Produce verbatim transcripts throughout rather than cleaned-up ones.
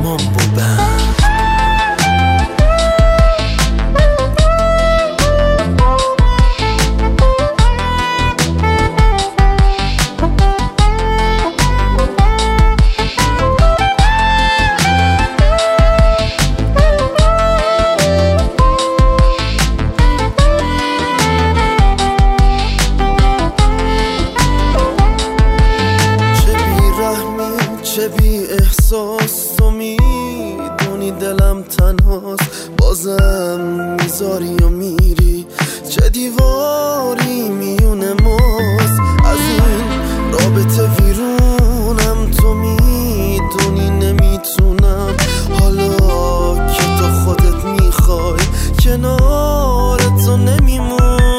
mambo band. چه بی احساس تو میدونی دلم تنهاست، بازم میذاری و میری، چه دیواری میونه ماست. از این رابطه ویرونم، تو میدونی نمیتونم، حالا که تو خودت میخوای کنار تو نمیمونم.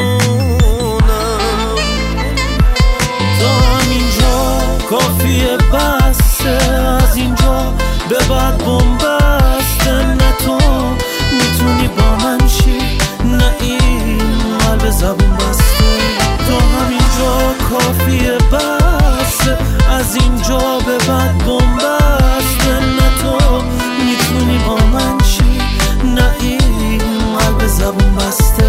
تا همینجا کافیه بس، از اینجا به بعد بومبسته، نه تو میتونی با من شی، نه این قلب زبون بسته. تا همینجا کافیه بس، از اینجا به بعد بومبسته، نه تو میتونی با من شی، نه این قلب زبون بسته.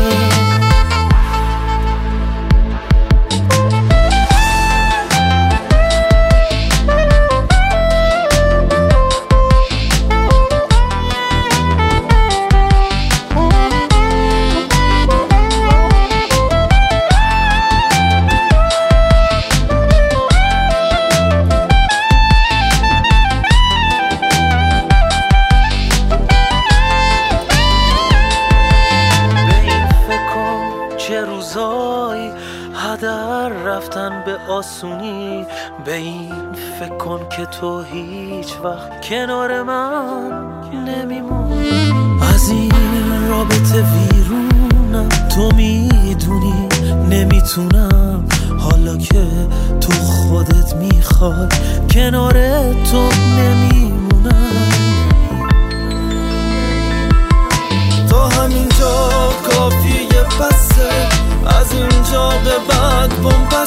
چه روزایی هدر رفتن به آسونی، به این فکر کن که تو هیچ وقت کنار من نمیمونی. از این رابطه ویرونم، تو میدونی نمیتونم، حالا که تو خودت میخوای کنار تو نمیمونم. تا همینجا کافیه بسه، از اینجا به بعد بومبسته.